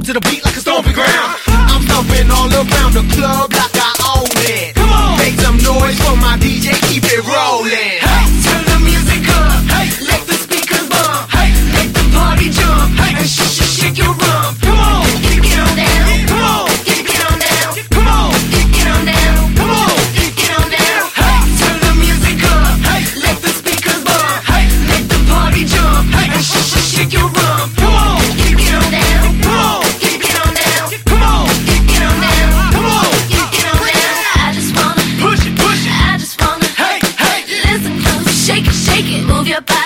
to the beat like a stomping ground. I'm stomping all around the club like I own it. Come on, make some noise for my DJ, keep it rolling. Hey, turn the music up. Hey, let the speakers bump. Hey, make the party jump. Hey, and shake your rump. Come on, get on down. Come on, get on down. Come on, get on down. Come on, get on down. Hey, turn the music up. Hey, let the speakers bump. Hey, make the party jump. Hey, and shake your rump. Come on, get on down. Come on, get on down. Come on, get on down. Come on, get on down. I just wanna Push it, push it. I just wanna Hey, hey. listen close, shake it, move your body.